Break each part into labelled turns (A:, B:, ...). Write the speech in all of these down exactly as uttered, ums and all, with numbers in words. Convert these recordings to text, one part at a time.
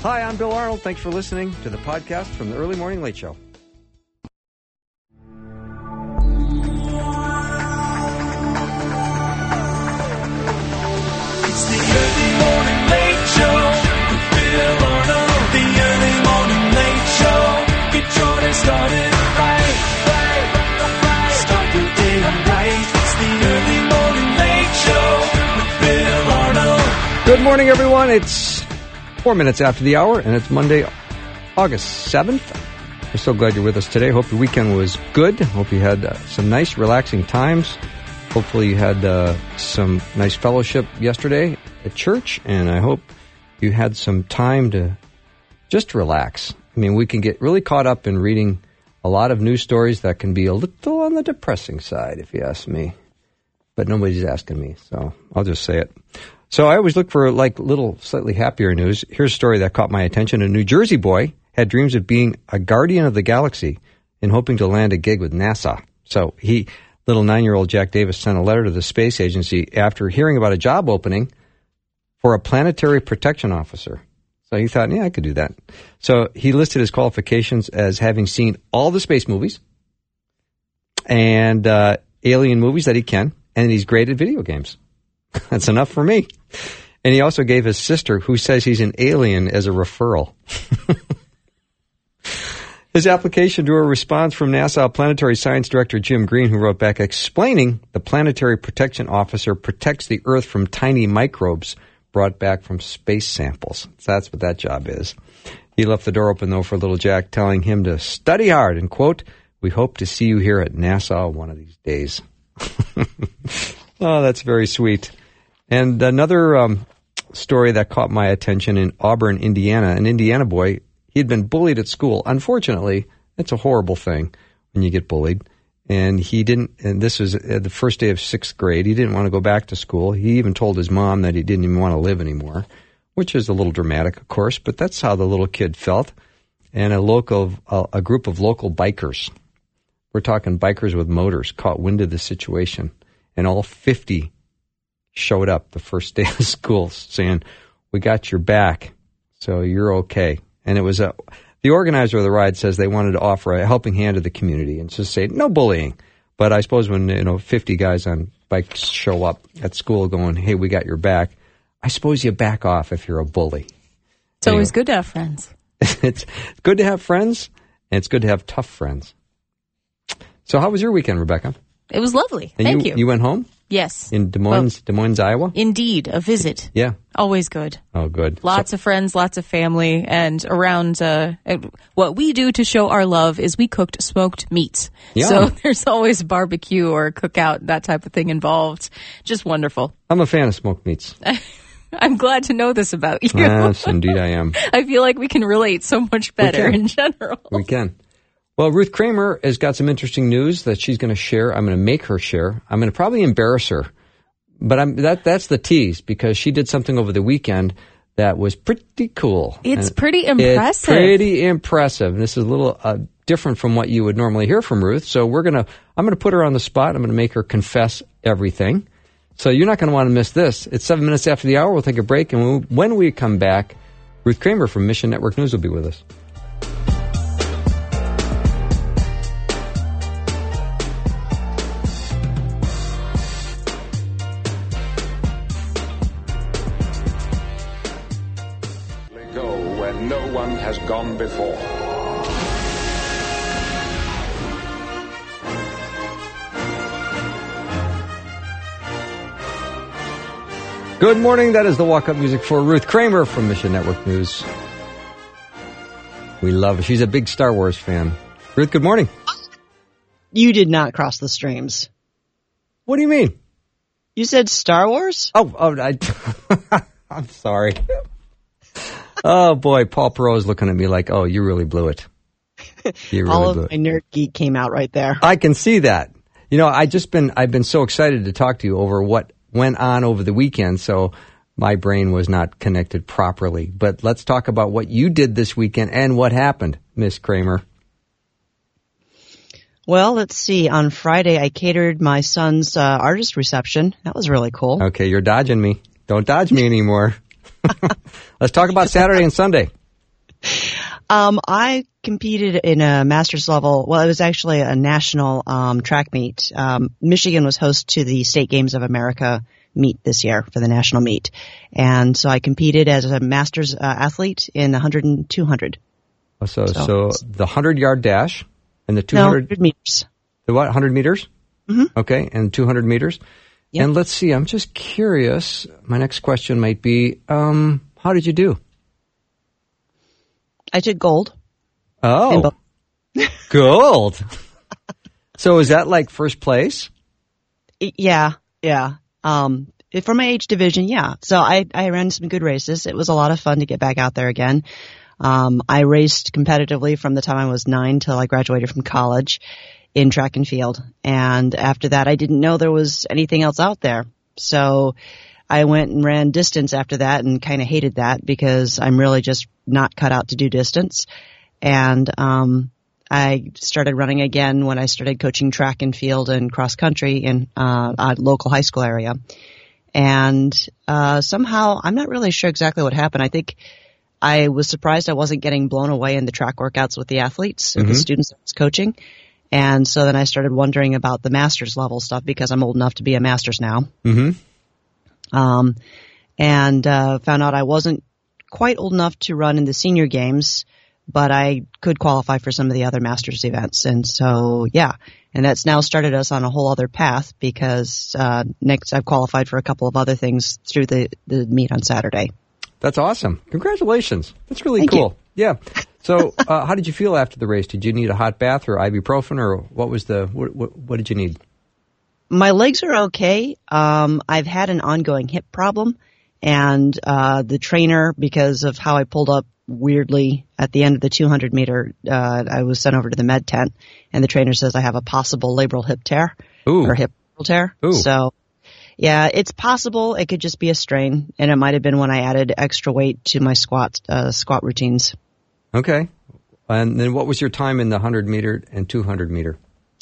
A: Hi, I'm Bill Arnold. Thanks for listening to the podcast from the Early Morning Late Show.
B: It's the Early Morning Late Show with Bill Arnold. The Early Morning Late Show. Get your day started right, right, right. Start your day right. It's the Early Morning Late Show with Bill Arnold.
A: Good morning, everyone. It's four minutes after the hour, and it's Monday, August seventh. We're so glad you're with us today. Hope your weekend was good. Hope you had uh, some nice, relaxing times. Hopefully you had uh, some nice fellowship yesterday at church, and I hope you had some time to just relax. I mean, we can get really caught up in reading a lot of news stories that can be a little on the depressing side, if you ask me. But nobody's asking me, so I'll just say it. So I always look for, like, little slightly happier news. Here's a story that caught my attention. A New Jersey boy had dreams of being a guardian of the galaxy and hoping to land a gig with NASA. So he... Little nine-year-old Jack Davis sent a letter to the space agency after hearing about a job opening for a planetary protection officer. So he thought, yeah, I could do that. So he listed his qualifications as having seen all the space movies and uh, alien movies that he can, and he's great at video games. That's enough for me. And he also gave his sister, who says he's an alien, as a referral. His application drew a response from NASA Planetary Science Director Jim Green, who wrote back explaining the planetary protection officer protects the Earth from tiny microbes brought back from space samples. So that's what that job is. He left the door open, though, for little Jack, telling him to study hard and, quote, "We hope to see you here at NASA one of these days." Oh, that's very sweet. And another um, story that caught my attention in Auburn, Indiana, an Indiana boy. He'd been bullied at school. Unfortunately, it's a horrible thing when you get bullied. And he didn't, and this was the first day of sixth grade. He didn't want to go back to school. He even told his mom that he didn't even want to live anymore, which is a little dramatic, of course, but that's how the little kid felt. And a local, a, a group of local bikers, we're talking bikers with motors, caught wind of the situation. And all fifty showed up the first day of school saying, "We got your back, so you're okay." And it was a, the organizer of the ride says they wanted to offer a helping hand to the community and just say, no bullying. But I suppose when, you know, fifty guys on bikes show up at school going, "Hey, we got your back," I suppose you back off if you're a bully.
C: It's anyway, always good to have friends.
A: It's good to have friends, and it's good to have tough friends. So how was your weekend, Rebecca?
C: It was lovely.
A: And
C: Thank
A: you,
C: you.
A: You went home?
C: Yes.
A: In Des Moines, well, Des Moines, Iowa?
C: Indeed, a visit.
A: Yeah.
C: Always good.
A: Oh, good.
C: Lots so, of friends, lots of family, and around uh, what we do to show our love is we cooked smoked meats.
A: Yeah.
C: So there's always barbecue or cookout, that type of thing involved. Just wonderful.
A: I'm a fan of smoked meats.
C: I'm glad to know this about you.
A: Yes, indeed I am.
C: I feel like we can relate so much better in general.
A: We can. Well, Ruth Kramer has got some interesting news that she's going to share. I'm going to make her share. I'm going to probably embarrass her. But I'm, that that's the tease, because she did something over the weekend that was pretty cool.
C: It's
A: and
C: pretty impressive.
A: It's pretty impressive. And this is a little uh, different from what you would normally hear from Ruth. So we're going to, I'm going to put her on the spot. I'm going to make her confess everything. So you're not going to want to miss this. It's seven minutes after the hour. We'll take a break. And we'll, when we come back, Ruth Kramer from Mission Network News will be with us.
D: No one has gone before.
A: Good morning. That is the walk-up music for Ruth Kramer from Mission Network News. We love her. She's a big Star Wars fan. Ruth, good morning.
E: You did not cross the streams.
A: What do you mean?
E: You said Star Wars?
A: Oh, oh I, I'm sorry. Oh, boy, Paul Perot is looking at me like, oh, you really blew it. You really
E: All of
A: blew it.
E: my nerd geek came out right there.
A: I can see that. You know, I just been, I've been so excited to talk to you over what went on over the weekend, so my brain was not connected properly. But let's talk about what you did this weekend and what happened, Miss Kramer.
E: Well, let's see. On Friday, I catered my son's uh, artist reception. That was really cool.
A: Okay, you're dodging me. Don't dodge me anymore. Let's talk about Saturday and Sunday.
E: Um, I competed in a master's level. Well, it was actually a national um, track meet. Um, Michigan was host to the State Games of America meet this year for the national meet. And so I competed as a master's uh, athlete in one hundred and two hundred.
A: So, so,
E: So-
A: the one hundred-yard dash and the
E: No, one
A: two hundred,
E: hundred meters.
A: the what, one hundred meters?
E: Mm-hmm.
A: Okay, and two hundred meters.
E: Yep.
A: And let's see, I'm just curious. My next question might be, um, how did you do?
E: I did gold. in
A: Oh,
E: both.
A: gold. So is that like first place?
E: Y- Yeah, yeah. Um, for my age division, yeah. So I, I ran some good races. It was a lot of fun to get back out there again. Um, I raced competitively from the time I was nine till I graduated from college in track and field. And after that, I didn't know there was anything else out there. So I went and ran distance after that and kind of hated that because I'm really just not cut out to do distance. And, um, I started running again when I started coaching track and field and cross country in uh, a local high school area. And uh, somehow, I'm not really sure exactly what happened. I think I was surprised I wasn't getting blown away in the track workouts with the athletes, or the students I was coaching. And so then I started wondering about the master's level stuff because I'm old enough to be a master's now.
A: Mm-hmm.
E: Um, and uh, found out I wasn't quite old enough to run in the senior games, but I could qualify for some of the other masters events. And so, yeah, and that's now started us on a whole other path because uh, next I've qualified for a couple of other things through the, the meet on Saturday.
A: That's awesome. Congratulations. That's really
E: Thank
A: cool. Yeah. So, uh, how did you feel after the race? Did you need a hot bath or ibuprofen, or what was the what, what, what did you need?
E: My legs are okay. Um, I've had an ongoing hip problem, and uh, the trainer, because of how I pulled up weirdly at the end of the two hundred meter, uh, I was sent over to the med tent, and the trainer says I have a possible labral hip tear
A: Ooh.
E: or hip tear.
A: Ooh.
E: So, yeah, it's possible. It could just be a strain, and it might have been when I added extra weight to my squat uh, squat routines.
A: Okay. And then what was your time in the one hundred meter and two hundred meter?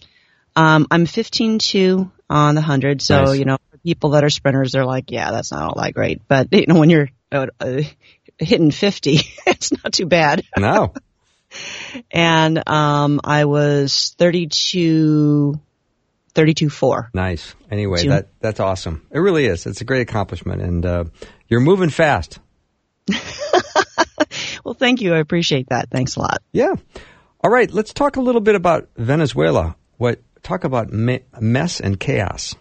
E: Um, I'm fifteen two on the one hundred, so,
A: Nice.
E: you know, for people that are sprinters, they're like, yeah, that's not all that great. But, you know, when you're uh, uh, hitting fifty, it's not too bad.
A: No.
E: And um, I was thirty-two, thirty-two four.
A: Nice. Anyway,
E: Two.
A: that that's awesome. It really is. It's a great accomplishment, and uh, you're moving fast.
E: Well, thank you. I appreciate that. Thanks a lot.
A: Yeah. All right. Let's talk a little bit about Venezuela. What talk about me- mess and chaos?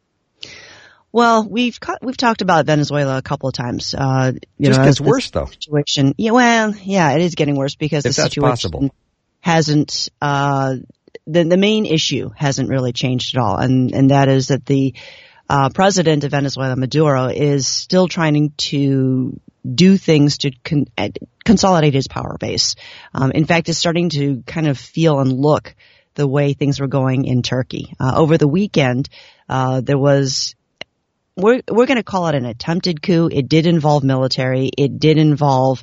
E: Well, we've cut, we've talked about Venezuela a couple of times. Uh, you
A: Just
E: know,
A: gets
E: as this
A: worse, though.
E: Situation. Yeah, well, yeah, it is getting worse because
A: If
E: the
A: that's
E: situation
A: possible.
E: hasn't. Uh, the the main issue hasn't really changed at all, and and that is that the uh, president of Venezuela, Maduro, is still trying to do things to con- uh, consolidate his power base. Um, in fact, it's starting to kind of feel and look the way things were going in Turkey. Uh, over the weekend, uh, there was, we're, we're going to call it an attempted coup. It did involve military. It did involve,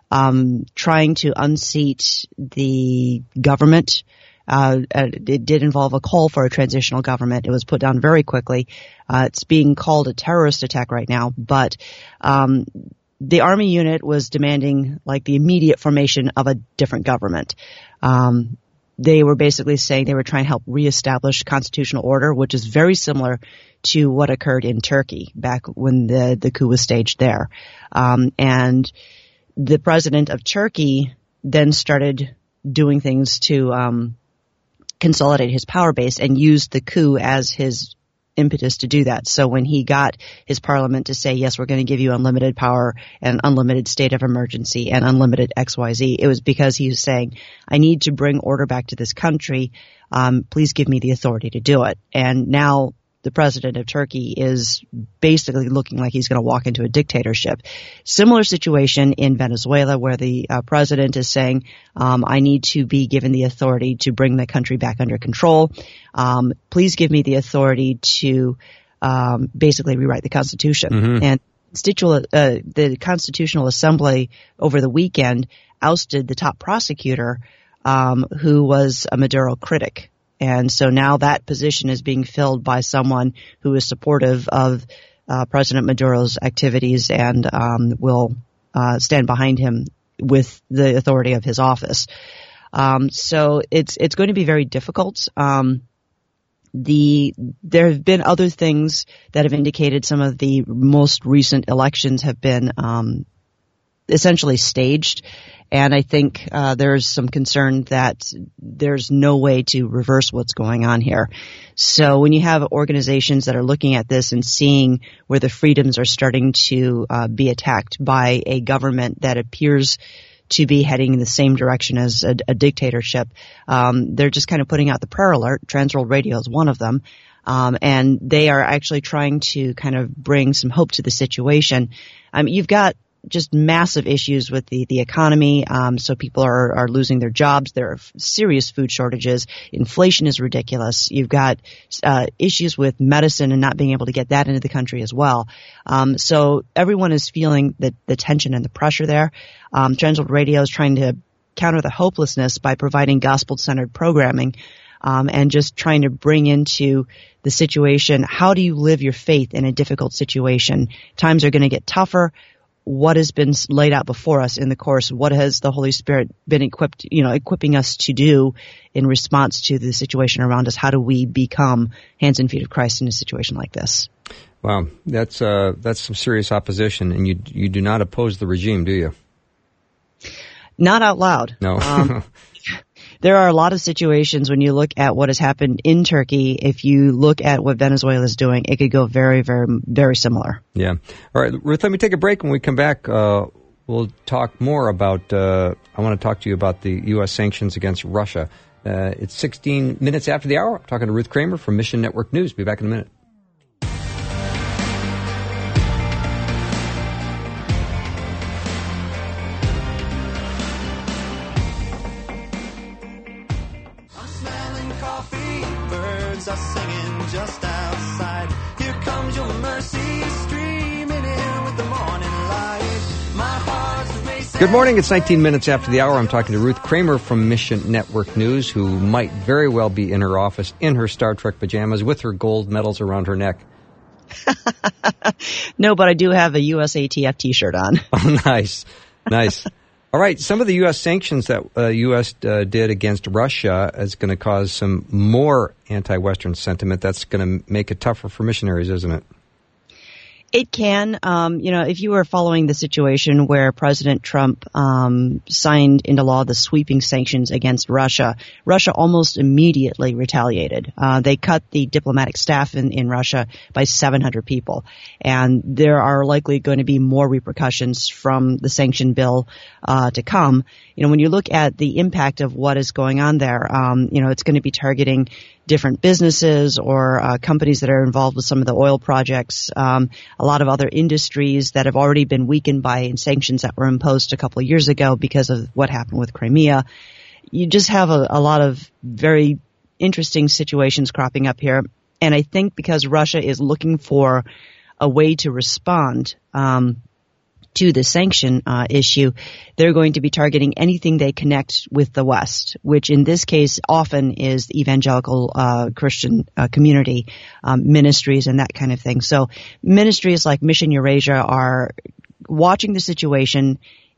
E: um, trying to unseat the government. Uh, it did involve a call for a transitional government. It was put down very quickly. Uh, it's being called a terrorist attack right now, but, um, the army unit was demanding like the immediate formation of a different government. Um, they were basically saying they were trying to help reestablish constitutional order, which is very similar to what occurred in Turkey back when the, the coup was staged there. Um, and the president of Turkey then started doing things to, um, consolidate his power base and used the coup as his impetus to do that. So when he got his parliament to say, yes, we're going to give you unlimited power and unlimited state of emergency and unlimited X Y Z, it was because he was saying, I need to bring order back to this country. Um, please give me the authority to do it. And now the president of Turkey is basically looking like he's going to walk into a dictatorship. Similar situation in Venezuela where the uh, president is saying, um, I need to be given the authority to bring the country back under control. Um, please give me the authority to um, basically rewrite the Constitution.
A: Mm-hmm.
E: And constitutional, uh, the Constitutional Assembly over the weekend ousted the top prosecutor um, who was a Maduro critic. And so now that position is being filled by someone who is supportive of uh, President Maduro's activities and um, will uh, stand behind him with the authority of his office. Um, so it's it's going to be very difficult. Um, the there have been other things that have indicated some of the most recent elections have been um, essentially staged. And I think uh, there's some concern that there's no way to reverse what's going on here. So when you have organizations that are looking at this and seeing where the freedoms are starting to uh, be attacked by a government that appears to be heading in the same direction as a, a dictatorship, um, they're just kind of putting out the prayer alert. Transworld Radio is one of them. Um, and they are actually trying to kind of bring some hope to the situation. Um, you've got just massive issues with the, the economy. Um, so people are, are losing their jobs. There are serious food shortages. Inflation is ridiculous. You've got, uh, issues with medicine and not being able to get that into the country as well. Um, so everyone is feeling the, the tension and the pressure there. Um, Transworld Radio is trying to counter the hopelessness by providing gospel-centered programming, um, and just trying to bring into the situation, how do you live your faith in a difficult situation? Times are going to get tougher. What has been laid out before us in the course? What has the Holy Spirit been equipped, you know, equipping us to do in response to the situation around us? How do we become hands and feet of Christ in a situation like this?
A: Wow, that's uh, that's some serious opposition, and you you do not oppose the regime, do you?
E: Not out loud.
A: No.
E: um, There are a lot of situations when you look at what has happened in Turkey. If you look at what Venezuela is doing, it could go very, very, very similar.
A: Yeah. All right, Ruth, let me take a break. When we come back, uh, we'll talk more about, uh, I want to talk to you about the U S sanctions against Russia. Uh, it's sixteen minutes after the hour. I'm talking to Ruth Kramer from Mission Network News. Be back in a minute.
B: Are singing just outside. Here comes your mercy, streaming in with the morning light. My heart's racing.
A: Good morning. It's nineteen minutes after the hour. I'm talking to Ruth Kramer from Mission Network News, who might very well be in her office in her Star Trek pajamas with her gold medals around her neck.
E: No, but I do have a U S A T F T-shirt on.
A: Oh, nice. Nice. All right, some of the U S sanctions that uh, U S uh, did against Russia is going to cause some more anti-Western sentiment. That's going to make it tougher for missionaries, isn't it?
E: It can. Um, you know, if you were following the situation where President Trump um, signed into law the sweeping sanctions against Russia, Russia almost immediately retaliated. Uh, they cut the diplomatic staff in, in Russia by seven hundred people. And there are likely going to be more repercussions from the sanction bill uh, to come. You know, when you look at the impact of what is going on there, um, you know, it's going to be targeting different businesses or uh, companies that are involved with some of the oil projects, um, a lot of other industries that have already been weakened by sanctions that were imposed a couple of years ago because of what happened with Crimea. You just have a, a lot of very interesting situations cropping up here. And I think because Russia is looking for a way to respond um to the sanction uh, issue, they're going to be targeting anything they connect with the West, which in this case often is the evangelical uh, Christian uh, community, um, ministries and that kind of thing. So ministries like Mission Eurasia are watching the situation.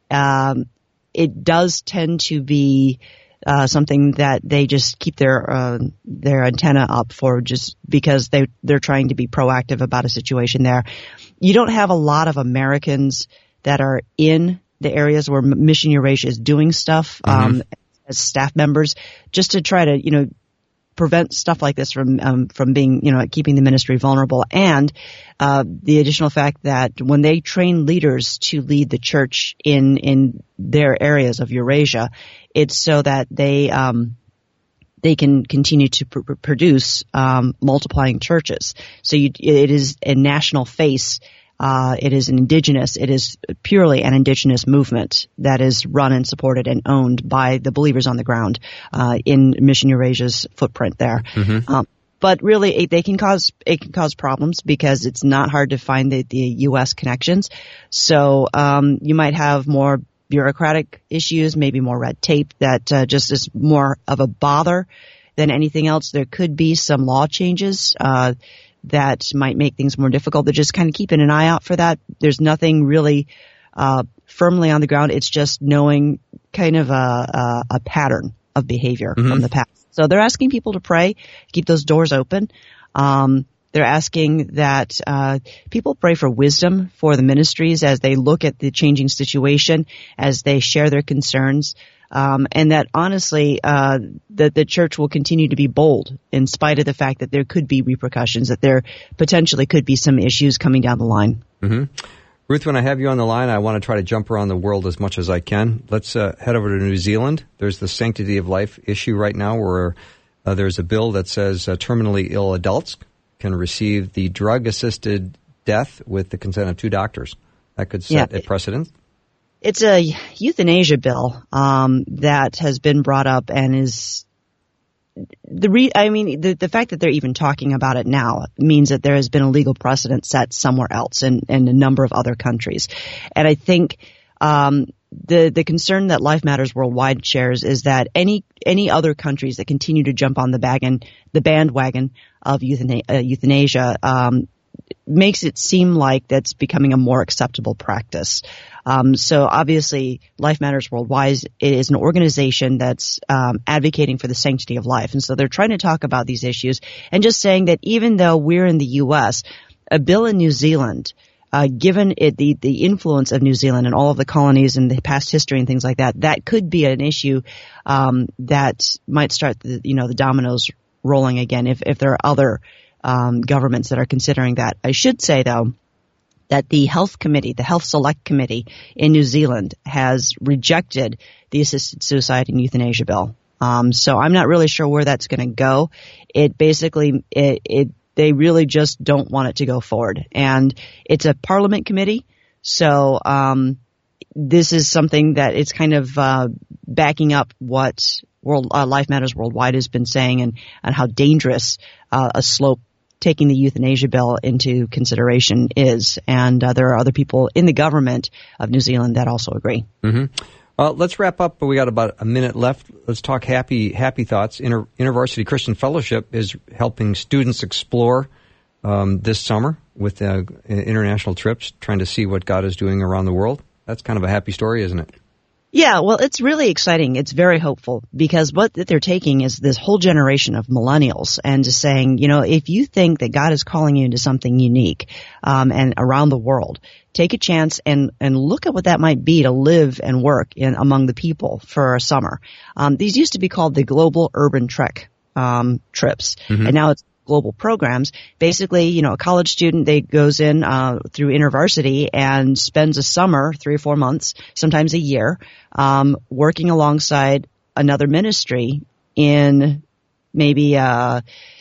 E: Um, it does tend to be uh, something that they just keep their uh, their antenna up for, just because they they're trying to be proactive about a situation there. You don't have a lot of Americans that are in the areas where Mission Eurasia is doing stuff, um, mm-hmm. as staff members, just to try to, you know, prevent stuff like this from, um, from being, you know, keeping the ministry vulnerable. And, uh, the additional fact that when they train leaders to lead the church in, in their areas of Eurasia, it's so that they, um, they can continue to pr- produce, um, multiplying churches. So you, it is a national face. Uh, it is an indigenous, it is purely an indigenous movement that is run and supported and owned by the believers on the ground, uh, in Mission Eurasia's footprint there. Mm-hmm. Um, but really, it, they can cause, it can cause problems because it's not hard to find the, the U S connections. So, um, you might have more bureaucratic issues, maybe more red tape that, uh, just is more of a bother than anything else. There could be some law changes, uh, that might make things more difficult, but just kind of keeping an eye out for that. There's nothing really uh firmly on the ground. It's just knowing kind of a, a, a pattern of behavior mm-hmm. from the past. So they're asking people to pray, keep those doors open. Um, they're asking that uh, people pray for wisdom for the ministries as they look at the changing situation, as they share their concerns, um, and that honestly, uh, that the church will continue to be bold in spite of the fact that there could be repercussions, that there potentially could be some issues coming down the line.
A: Mm-hmm. Ruth, when I have you on the line, I want to try to jump around the world as much as I can. Let's uh, head over to New Zealand. There's the sanctity of life issue right now where uh, there's a bill that says uh, terminally ill adults can receive the drug-assisted death with the consent of two doctors. That could set yeah. a precedent.
E: It's a euthanasia bill um, that has been brought up and is the re- I mean, the, the fact that they're even talking about it now means that there has been a legal precedent set somewhere else in, in a number of other countries. And I think um, the the concern that Life Matters Worldwide shares is that any any other countries that continue to jump on the wagon, the bandwagon of euthana- uh, euthanasia um, makes it seem like that's becoming a more acceptable practice. Um, so obviously, Life Matters Worldwide is an organization that's um, advocating for the sanctity of life. And so they're trying to talk about these issues and just saying that even though we're in the U S, a bill in New Zealand, uh, given it the, the influence of New Zealand and all of the colonies and the past history and things like that, that could be an issue um, that might start the, you know, the dominoes rolling again if, if there are other um, governments that are considering that. I should say, though, that the Health Committee, the Health Select Committee in New Zealand has rejected the assisted suicide and euthanasia bill. Um, so I'm not really sure where that's going to go. It basically, it, it, they really just don't want it to go forward. And it's a Parliament committee. So, um, this is something that it's kind of, uh, backing up what World, uh, Life Matters Worldwide has been saying and, and how dangerous, uh, a slope taking the euthanasia bill into consideration is. And uh, there are other people in the government of New Zealand that also agree.
A: Mm-hmm. Uh, let's wrap up. We got about a minute left. Let's talk happy happy thoughts. Inter- InterVarsity Christian Fellowship is helping students explore um, this summer with uh, international trips, trying to see what God is doing around the world. That's kind of a happy story, isn't it?
E: Yeah, well, it's really exciting. It's very hopeful because what they're taking is this whole generation of millennials and just saying, you know, if you think that God is calling you into something unique um, and around the world, take a chance and, and look at what that might be to live and work in among the people for a summer. Um, these used to be called the Global Urban Trek um, trips, mm-hmm. and now it's global programs. Basically, you know, a college student, they goes in uh through InterVarsity and spends a summer, three or four months, sometimes a year, um working alongside another ministry in maybe uh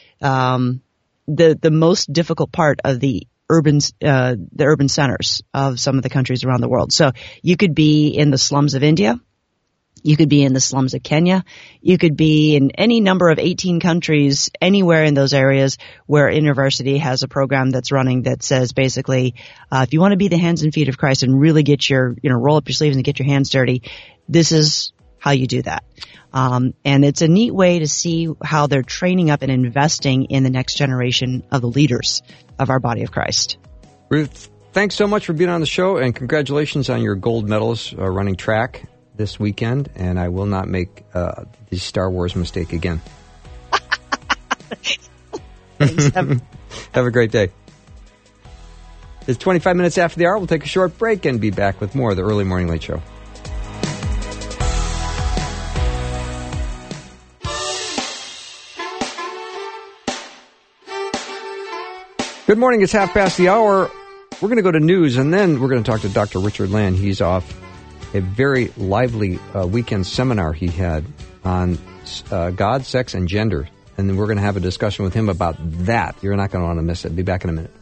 E: um the the most difficult part of the urban uh the urban centers of some of the countries around the world. So you could be in the slums of India. You could be in the slums of Kenya. You could be in any number of eighteen countries, anywhere in those areas where InterVarsity has a program that's running that says basically, uh, if you want to be the hands and feet of Christ and really get your, you know, roll up your sleeves and get your hands dirty, this is how you do that. Um, and it's a neat way to see how they're training up and investing in the next generation of the leaders of our body of Christ.
A: Ruth, thanks so much for being on the show, and congratulations on your gold medals uh, running track this weekend, and I will not make uh, the Star Wars mistake again.
E: Thanks.
A: Have a great day. It's twenty-five minutes after the hour. We'll take a short break and be back with more of the Early Morning Late Show. Good morning. It's half past the hour. We're going to go to news, and then we're going to talk to Doctor Richard Land. He's off a very lively uh, weekend seminar he had on uh, God, sex, and gender. And then we're going to have a discussion with him about that. You're not going to want to miss it. Be back in a minute.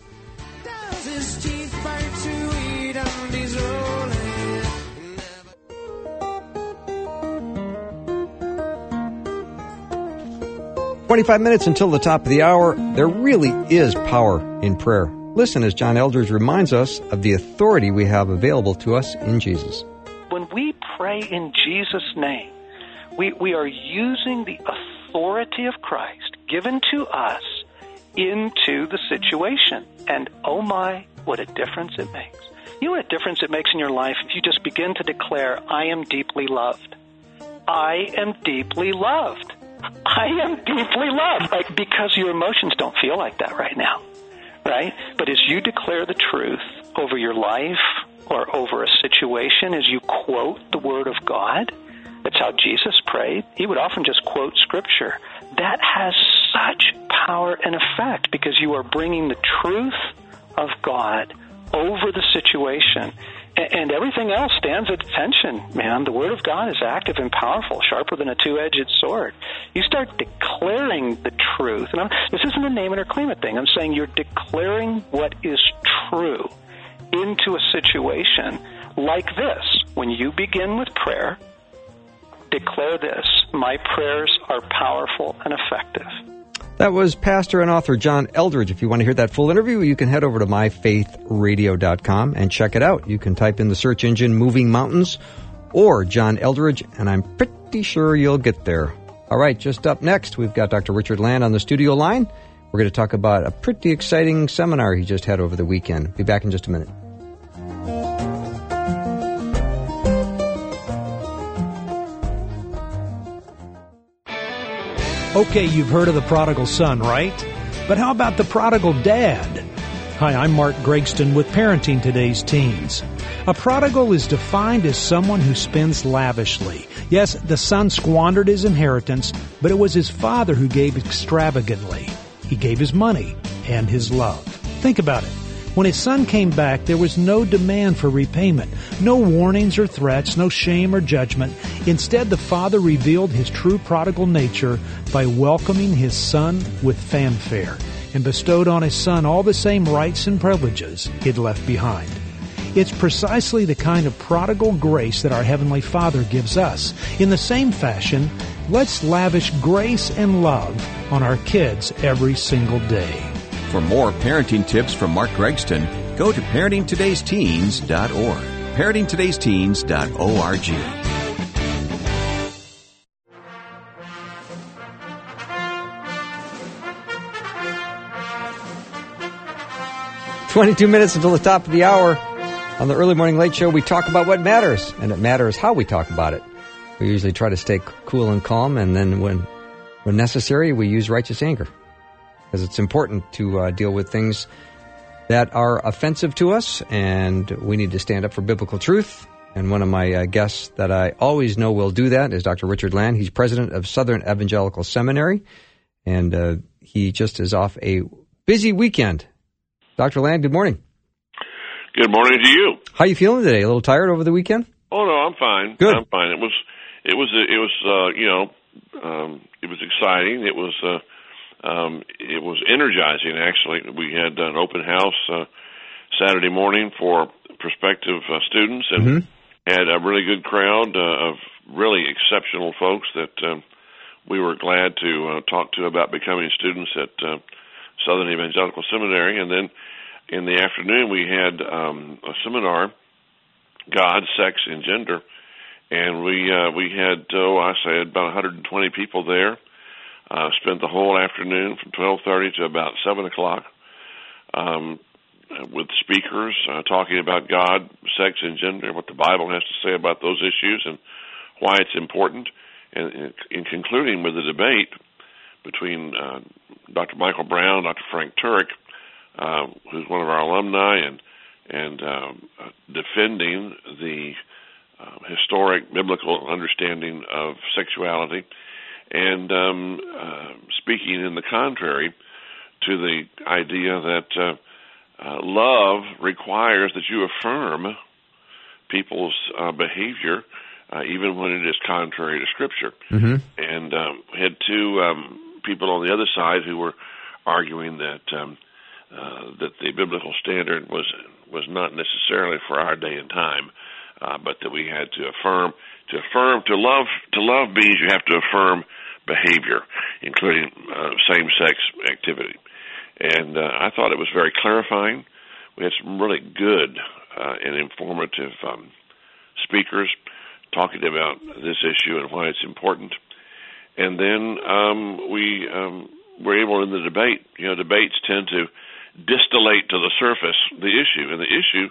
A: twenty-five minutes until the top of the hour. There really is power in prayer. Listen as John Eldridge reminds us of the authority we have available to us in Jesus.
F: When we pray in Jesus' name, we, we are using the authority of Christ given to us into the situation. And oh my, what a difference it makes. You know what a difference it makes in your life if you just begin to declare, I am deeply loved. I am deeply loved. I am deeply loved. Like, because your emotions don't feel like that right now, right? But as you declare the truth over your life or over a situation, as you quote the Word of God, that's how Jesus prayed. He would often just quote Scripture. That has such power and effect because you are bringing the truth of God over the situation. And everything else stands at attention, man. The Word of God is active and powerful, sharper than a two-edged sword. You start declaring the truth. And I'm, this isn't a name it or claim it thing. I'm saying you're declaring what is true into a situation like this. When you begin with prayer, declare this: my prayers are powerful and effective.
A: That was pastor and author John Eldredge. If you want to hear that full interview, you can head over to my faith radio dot com and check it out. You can type in the search engine Moving Mountains or John Eldredge, and I'm pretty sure you'll get there. All right, just up next, we've got Doctor Richard Land on the studio line. We're going to talk about a pretty exciting seminar he just had over the weekend. Be back in just a minute.
G: Okay, you've heard of the prodigal son, right? But how about the prodigal dad? Hi, I'm Mark Gregston with Parenting Today's Teens. A prodigal is defined as someone who spends lavishly. Yes, the son squandered his inheritance, but it was his father who gave extravagantly. He gave his money and his love. Think about it. When his son came back, there was no demand for repayment, no warnings or threats, no shame or judgment. Instead, the father revealed his true prodigal nature by welcoming his son with fanfare and bestowed on his son all the same rights and privileges he'd left behind. It's precisely the kind of prodigal grace that our Heavenly Father gives us. In the same fashion, let's lavish grace and love on our kids every single day.
H: For more parenting tips from Mark Gregston, go to parenting todays teens dot org. parenting todays teens dot org.
A: twenty-two minutes until the top of the hour. On the Early Morning Late Show, we talk about what matters, and it matters how we talk about it. We usually try to stay cool and calm, and then when, when necessary, we use righteous anger. Because it's important to uh, deal with things that are offensive to us, and we need to stand up for biblical truth. And one of my uh, guests that I always know will do that is Doctor Richard Land. He's president of Southern Evangelical Seminary, and uh, he just is off a busy weekend. Doctor Land, good morning.
I: Good morning to you.
A: How are you feeling today? A little tired over the weekend?
I: Oh no, I'm fine.
A: Good.
I: I'm fine. It was, it was, it was, uh, you know, um, it was exciting. It was. Uh, Um, it was energizing, actually. We had an open house uh, Saturday morning for prospective uh, students and mm-hmm. had a really good crowd uh, of really exceptional folks that uh, we were glad to uh, talk to about becoming students at uh, Southern Evangelical Seminary. And then in the afternoon, we had um, a seminar, God, Sex, and Gender. And we, uh, we had, oh, I say, about one hundred twenty people there. Uh, spent the whole afternoon from twelve thirty to about seven o'clock um, with speakers uh, talking about God, sex, and gender, what the Bible has to say about those issues and why it's important, and in, in concluding with a debate between uh, Doctor Michael Brown, Doctor Frank Turek, uh, who's one of our alumni, and, and uh, defending the uh, historic biblical understanding of sexuality, and um, uh, speaking in the contrary to the idea that uh, uh, love requires that you affirm people's uh, behavior, uh, even when it is contrary to Scripture. Mm-hmm. And um, had two um, people on the other side who were arguing that um, uh, that the biblical standard was was not necessarily for our day and time, uh, but that we had to affirm to affirm to love to love means you have to affirm behavior, including uh, same-sex activity. And uh, I thought it was very clarifying. We had some really good uh, and informative um, speakers talking about this issue and why it's important. And then um, we um, were able in the debate, you know, debates tend to distillate to the surface the issue, and the issue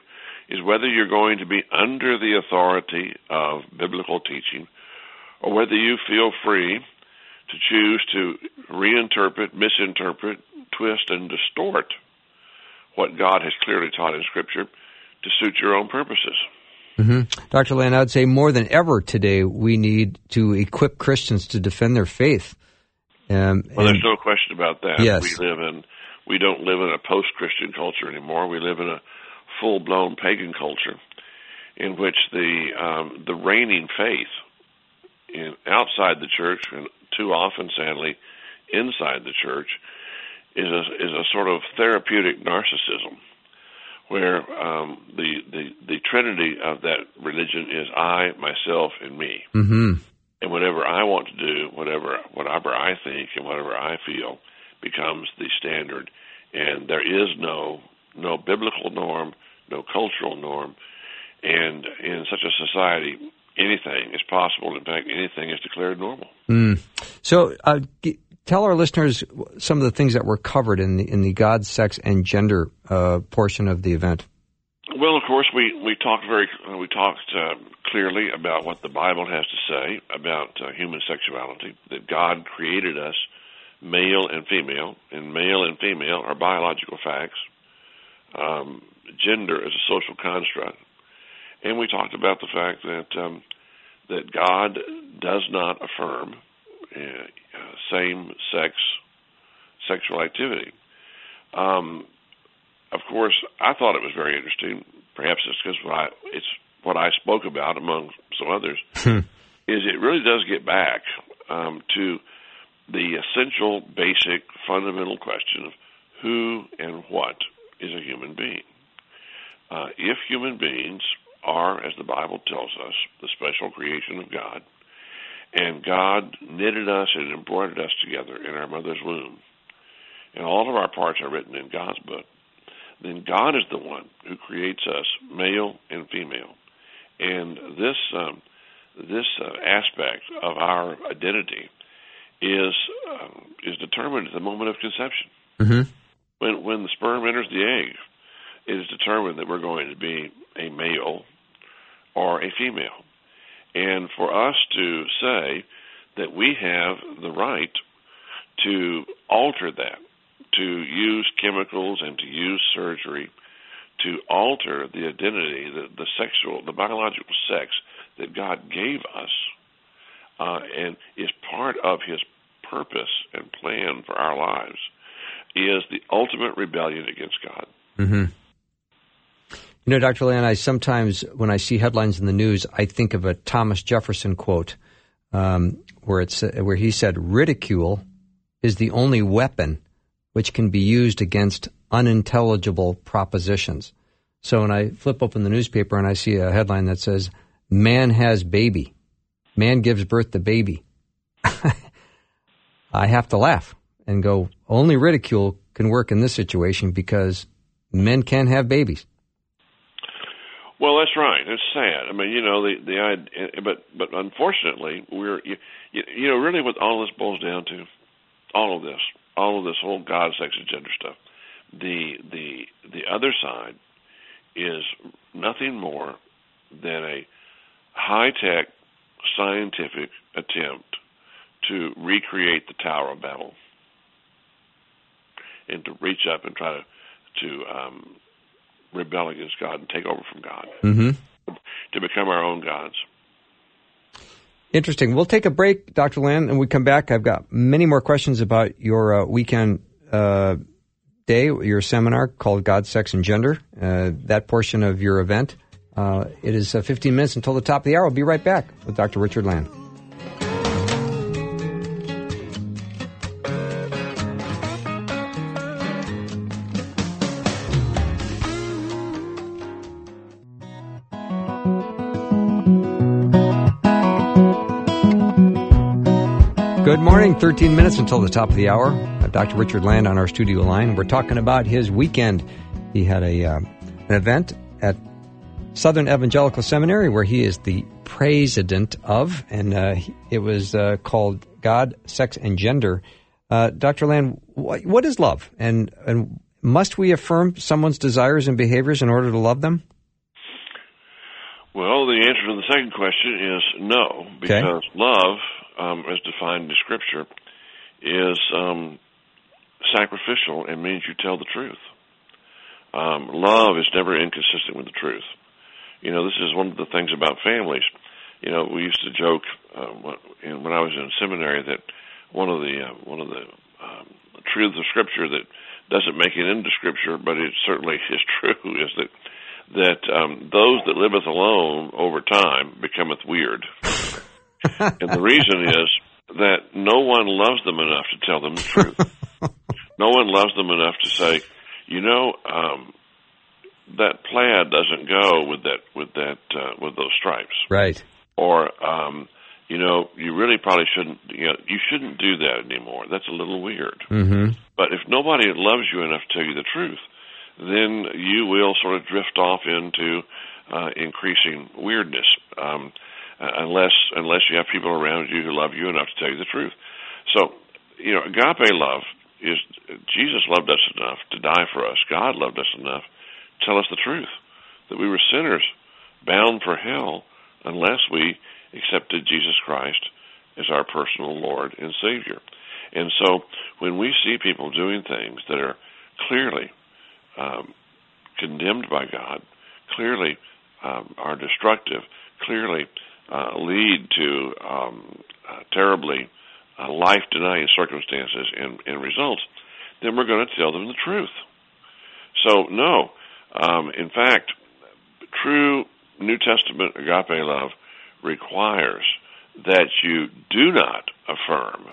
I: is whether you're going to be under the authority of biblical teaching or whether you feel free to choose to reinterpret, misinterpret, twist, and distort what God has clearly taught in Scripture to suit your own purposes.
A: Mm-hmm. Doctor Land, I would say more than ever today we need to equip Christians to defend their faith. Um,
I: well,
A: and,
I: there's no question about that.
A: Yes.
I: We live in, we don't live in a post-Christian culture anymore. We live in a full-blown pagan culture in which the um, the reigning faith in, outside the church, and too often, sadly, inside the church, is a, is a sort of therapeutic narcissism, where um, the, the the trinity of that religion is I, myself, and me.
A: Mm-hmm.
I: And whatever I want to do, whatever whatever I think, and whatever I feel becomes the standard. And there is no no biblical norm, no cultural norm. And in such a society, anything is possible. In fact, anything is declared normal.
A: Mm. So uh, g- tell our listeners some of the things that were covered in the in the God, sex, and gender uh, portion of the event.
I: Well, of course, we, we talked very we talked uh, clearly about what the Bible has to say about uh, human sexuality, that God created us male and female, and male and female are biological facts. Um, gender is a social construct. And we talked about the fact that um, that God does not affirm uh, same-sex sexual activity. Um, of course, I thought it was very interesting. Perhaps it's because what I, it's what I spoke about among some others. Is it really does get back um, to the essential, basic, fundamental question of who and what is a human being. Uh, if human beings are, as the Bible tells us, the special creation of God, and God knitted us and embroidered us together in our mother's womb, and all of our parts are written in God's book, then God is the one who creates us male and female. And this um, this uh, aspect of our identity is um, is determined at the moment of conception.
A: Mm-hmm.
I: When when the sperm enters the egg, it is determined that we're going to be a male or a female. And for us to say that we have the right to alter that, to use chemicals and to use surgery to alter the identity, the, the sexual, the biological sex that God gave us, uh, and is part of His purpose and plan for our lives, is the ultimate rebellion against God.
A: Mm-hmm. You know, Doctor Land, I sometimes, when I see headlines in the news, I think of a Thomas Jefferson quote um, where it's where he said, "Ridicule is the only weapon which can be used against unintelligible propositions." So when I flip open the newspaper and I see a headline that says, "Man has baby, man gives birth to baby," I have to laugh and go, only ridicule can work in this situation because men can have babies.
I: Well, that's right. It's sad. I mean, you know, the the idea, but but unfortunately, we're you, you know really what all this boils down to, all of this, all of this whole God, sex, and gender stuff. The the the other side is nothing more than a high-tech scientific attempt to recreate the Tower of Babel and to reach up and try to to um, rebel against God and take over from God,
A: mm-hmm.
I: to become our own gods.
A: Interesting. We'll take a break, Doctor Land, and we come back. I've got many more questions about your uh, weekend uh, day, your seminar called God, Sex, and Gender, uh, that portion of your event. Uh, it is uh, fifteen minutes until the top of the hour. We'll be right back with Doctor Richard Land. Good morning, thirteen minutes until the top of the hour. Uh, Doctor Richard Land on our studio line. We're talking about his weekend. He had a uh, an event at Southern Evangelical Seminary where he is the president of, and uh, it was uh, called God, Sex, and Gender. Uh, Doctor Land, what, what is love? And, and must we affirm someone's desires and behaviors in order to love them?
I: Well, the answer to the second question is no, because okay. love, um, as defined in Scripture, is um, sacrificial and means you tell the truth. Um, love is never inconsistent with the truth. You know, this is one of the things about families. You know, we used to joke uh, when I was in seminary that one of the uh, one of the um, truths of Scripture that doesn't make it into Scripture, but it certainly is true, is that that um, those that liveth alone over time becometh weird. And the reason is that no one loves them enough to tell them the truth. No one loves them enough to say, you know, um, that plaid doesn't go with that with that uh, with those stripes,
A: right?
I: Or um, you know, you really probably shouldn't. You know, you shouldn't do that anymore. That's a little weird.
A: Mm-hmm.
I: But if nobody loves you enough to tell you the truth, then you will sort of drift off into uh, increasing weirdness, um, unless unless you have people around you who love you enough to tell you the truth. So, you know, agape love is Jesus loved us enough to die for us. God loved us enough to tell us the truth, that we were sinners bound for hell unless we accepted Jesus Christ as our personal Lord and Savior. And so when we see people doing things that are clearly um, condemned by God, clearly um, are destructive, clearly uh, lead to um, uh, terribly uh, life-denying circumstances and, and results, then we're going to tell them the truth. So, no. Um, in fact, true New Testament agape love requires that you do not affirm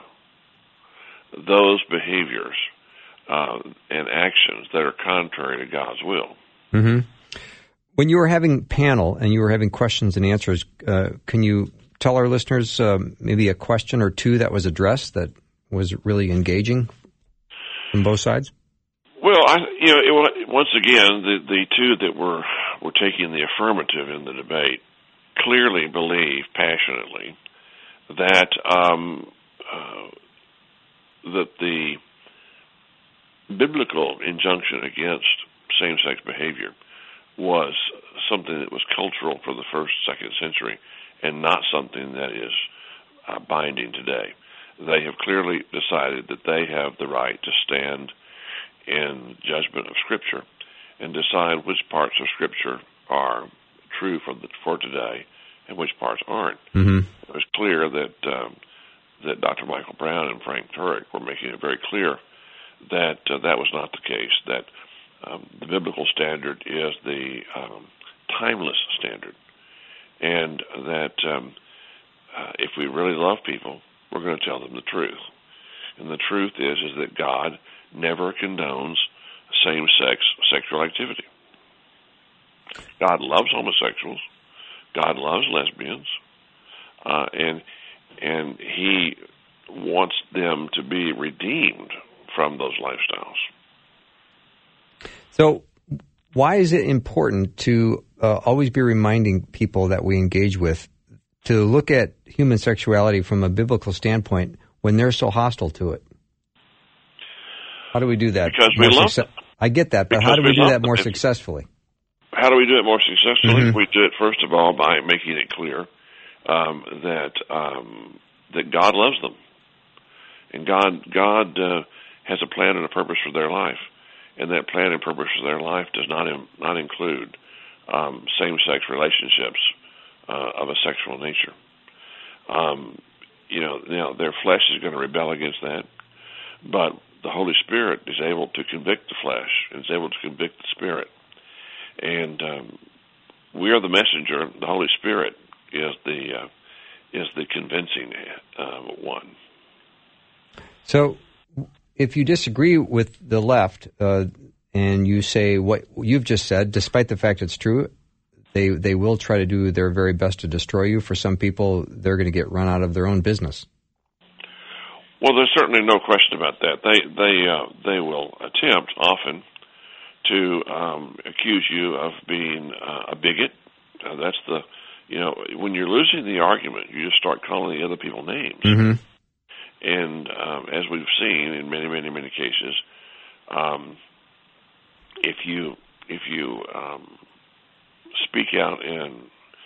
I: those behaviors uh, and actions that are contrary to God's will.
A: Mm-hmm. When you were having panel and you were having questions and answers, uh, can you tell our listeners uh, maybe a question or two that was addressed that was really engaging from both sides?
I: Well, I, you know, it, once again, the, the two that were were taking the affirmative in the debate clearly believe passionately that um, uh, that the biblical injunction against same-sex behavior was something that was cultural for the first, second century, and not something that is uh, binding today. They have clearly decided that they have the right to stand in judgment of Scripture and decide which parts of Scripture are true for the, for today and which parts aren't.
A: Mm-hmm.
I: It was clear that um, that Doctor Michael Brown and Frank Turek were making it very clear that uh, that was not the case, that um, the biblical standard is the um, timeless standard, and that um, uh, if we really love people, we're going to tell them the truth. And the truth is, is that God never condones same-sex sexual activity. God loves homosexuals. God loves lesbians. Uh, and and He wants them to be redeemed from those lifestyles.
A: So why is it important to uh, always be reminding people that we engage with to look at human sexuality from a biblical standpoint when they're so hostile to it? How do we do that?
I: Because we love
A: success- them. I get that, but
I: because
A: how do we, we do that more
I: them.
A: successfully?
I: How do we do it more successfully?
A: Mm-hmm.
I: We do it, first of all, by making it clear um, that um, that God loves them. And God God uh, has a plan and a purpose for their life. And that plan and purpose for their life does not in, not include um, same-sex relationships uh, of a sexual nature. Um, you know, you know, their flesh is going to rebel against that, but the Holy Spirit is able to convict the flesh and is able to convict the spirit. And um, we are the messenger. The Holy Spirit is the uh, is the convincing uh, one.
A: So, if you disagree with the left uh, and you say what you've just said, despite the fact it's true, they they will try to do their very best to destroy you. For some people, they're going to get run out of their own business.
I: Well, there's certainly no question about that. They they uh, they will attempt often to um, accuse you of being uh, a bigot. Uh, that's the you know when you're losing the argument, you just start calling the other people names.
A: Mm-hmm.
I: And um, as we've seen in many, many, many cases, um, if you if you um, speak out in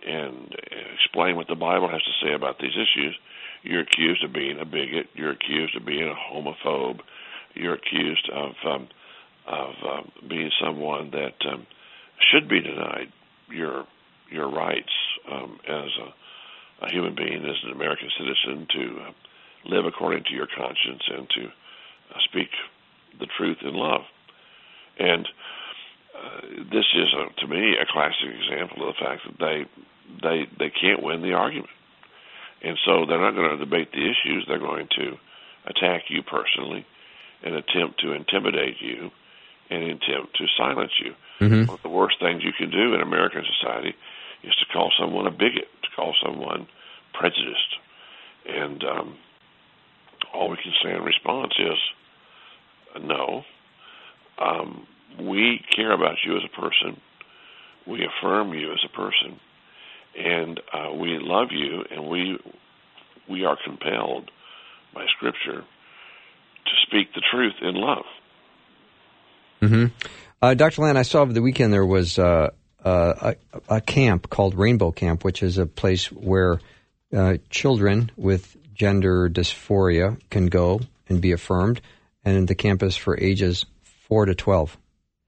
I: and explain what the Bible has to say about these issues, you're accused of being a bigot. You're accused of being a homophobe. You're accused of um, of um, being someone that um, should be denied your your rights um, as a, a human being, as an American citizen, to uh, live according to your conscience and to uh, speak the truth in love. And uh, this is, a, to me, a classic example of the fact that they they they can't win the argument. And so they're not going to debate the issues. They're going to attack you personally and attempt to intimidate you and attempt to silence you. Mm-hmm. One of the worst things you can do in American society is to call someone a bigot, to call someone prejudiced. And um, all we can say in response is, no. Um, we care about you as a person. We affirm you as a person. And uh, we love you, and we we are compelled by Scripture to speak the truth in love.
A: Mm-hmm. Uh, Doctor Land, I saw over the weekend there was uh, uh, a, a camp called Rainbow Camp, which is a place where uh, children with gender dysphoria can go and be affirmed, and the camp is for ages four to twelve.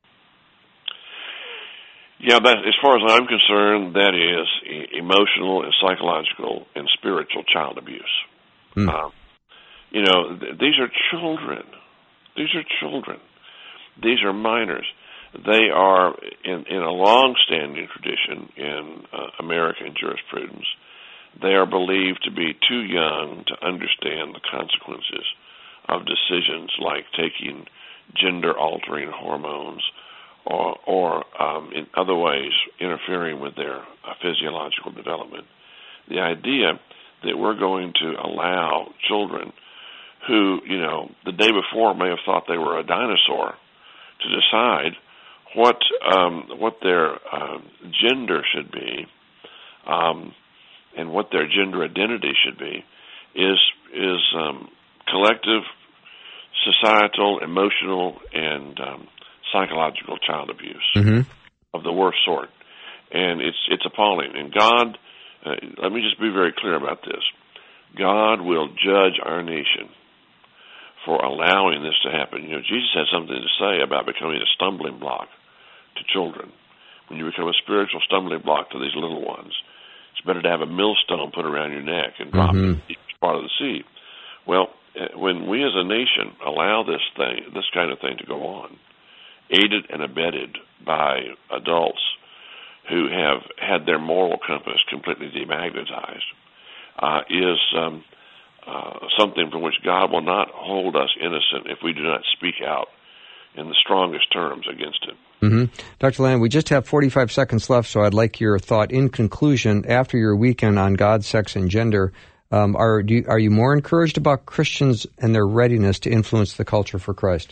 I: Yeah, that, as far as I'm concerned, that is e- emotional and psychological and spiritual child abuse. Mm. Um, you know, th- these are children. These are children. These are minors. They are, in, in a long-standing tradition in uh, American jurisprudence, they are believed to be too young to understand the consequences of decisions like taking gender-altering hormones or, or um, in other ways interfering with their uh, physiological development. The idea that we're going to allow children who, you know, the day before may have thought they were a dinosaur to decide what um, what their uh, gender should be um, and what their gender identity should be is is um, collective, societal, emotional, and um, psychological child abuse mm-hmm. of the worst sort, and it's it's appalling. And God, uh, let me just be very clear about this: God will judge our nation for allowing this to happen. You know, Jesus had something to say about becoming a stumbling block to children. When you become a spiritual stumbling block to these little ones, it's better to have a millstone put around your neck and drop mm-hmm. it each part of the sea. Well, when we as a nation allow this thing, this kind of thing to go on, aided and abetted by adults who have had their moral compass completely demagnetized, uh, is um, uh, something from which God will not hold us innocent if we do not speak out in the strongest terms against it.
A: Mm-hmm. Doctor Land, we just have forty-five seconds left, so I'd like your thought in conclusion. After your weekend on God, sex, and gender, um, are, do you, are you more encouraged about Christians and their readiness to influence the culture for Christ?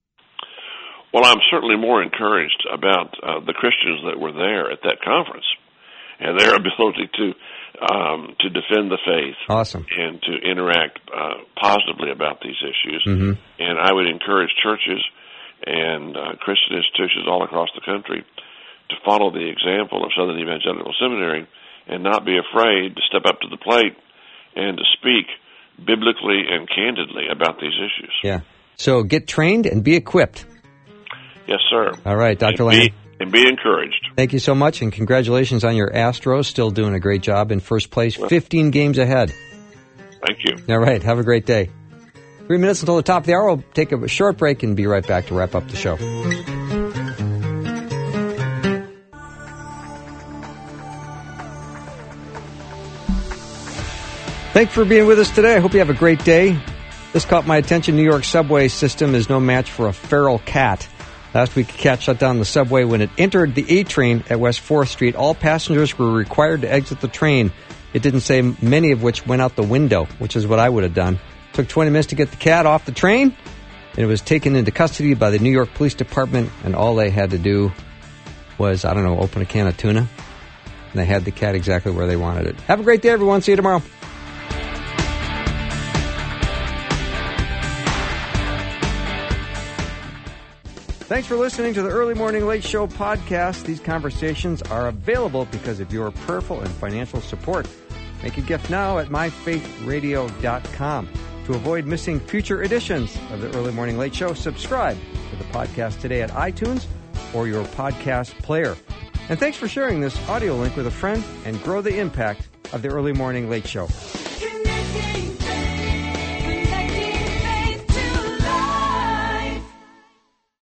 I: Well, I'm certainly more encouraged about uh, the Christians that were there at that conference and their ability to um, to defend the faith,
A: awesome,
I: and to interact uh, positively about these issues.
A: Mm-hmm.
I: And I would encourage churches and uh, Christian institutions all across the country to follow the example of Southern Evangelical Seminary and not be afraid to step up to the plate and to speak biblically and candidly about these issues.
A: Yeah. So get trained and be equipped.
I: Yes, sir.
A: All right, Doctor
I: And
A: Land.
I: be, and be encouraged.
A: Thank you so much, and congratulations on your Astros. Still doing a great job in first place, fifteen games ahead.
I: Thank you.
A: All right, have a great day. Three minutes until the top of the hour. We'll take a short break and be right back to wrap up the show. Thanks for being with us today. I hope you have a great day. This caught my attention. New York subway system is no match for a feral cat. Last week, a cat shut down the subway when it entered the A train at West fourth Street. All passengers were required to exit the train. It didn't say many of which went out the window, which is what I would have done. It took twenty minutes to get the cat off the train, and it was taken into custody by the New York Police Department, and all they had to do was, I don't know, open a can of tuna, and they had the cat exactly where they wanted it. Have a great day, everyone. See you tomorrow. Thanks for listening to the Early Morning Late Show podcast. These conversations are available because of your prayerful and financial support. Make a gift now at my faith radio dot com. To avoid missing future editions of the Early Morning Late Show, subscribe to the podcast today at iTunes or your podcast player. And thanks for sharing this audio link with a friend and grow the impact of the Early Morning Late Show.